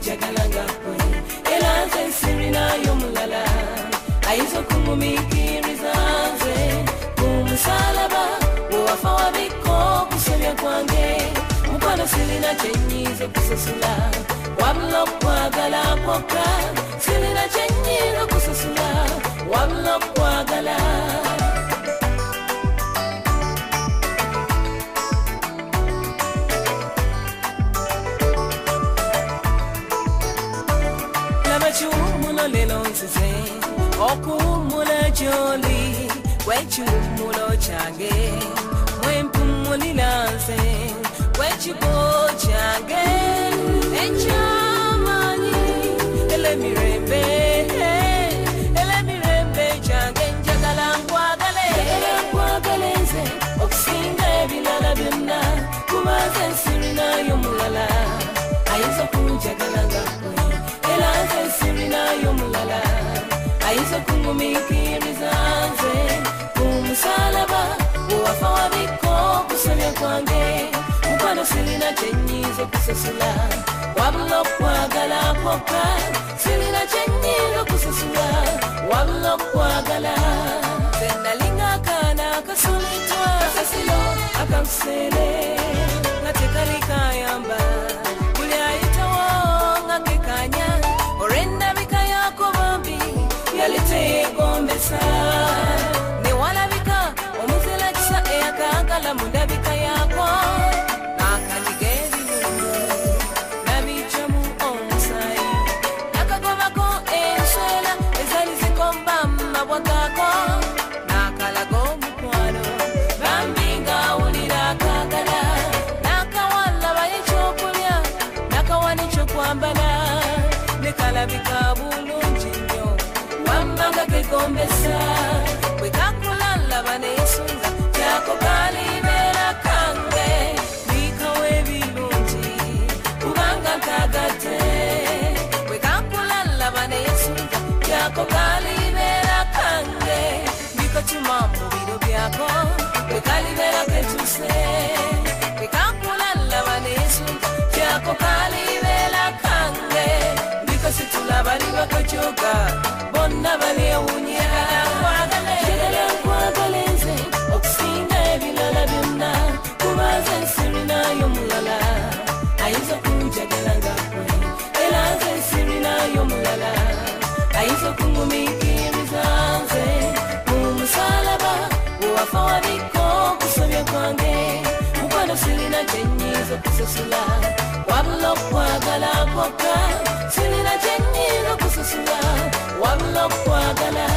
kunjagalanga kwe elanze sirina yomulala aizo kumumikirizaanze kumusalaba wafa wabiko kusebya kwange mukwano sirina kyenyize kusasula wabula kwagala kwokka sirina kyenyize kusasula wabula kwagala Chumulo lelonzize okumula joli wechumulo change mwempumulilanze wechibo change enchamani elemirembe change njagala nkwagalenze okusinga ebilala byonna kubaze sirina yomulala ayinza kunjagalanga elanze sirina yomulala aizo kumumikirizaanze kumusalaba wafa wabiko kusebya kwange mukwano sirina kyenyize kusasula wabula kwagala kwokka sirina kyenyize kusasula wabula kwagala zenalinga akana kasulitwa kasasilo akakusele nga tekalikayamba kuli ayitawo nga kekanya orenda bika yako bambi yalite gombesa ne walabika omuzela kisa eyakagala mundabika yako nakanyigeri nabichamu omusai nakagobako enswela ezali zikomba mabwagako nakalago mukwano bambi ngawulira akagala nakawala bayekyokulya nakawani kyokwambala nekalabika bulungi nnyo wambaga kegombesa bwekakulala banesunga kyako kalibera kange bikawe bilungi kubanga nkagate bwekakulala banesunga kyako kalibera kange bikotuma mu biro byako bwekalibera ketuse bwekakulala banesunga kyako kalibera kange situla bali bakochoka bonna bali ewunya kwagalenze okusinga ebilala byonna kubaze sirina yomulala ayinza kunjagalanga kwe elanze sirina yomulala ayinza kumumikirizaanze mumusalaba wafa wabiko kusebya kwange mukwano sirina kyenyize kusasula wabula kwagala kwokka sirina kyenyize kusasula wabula kwagala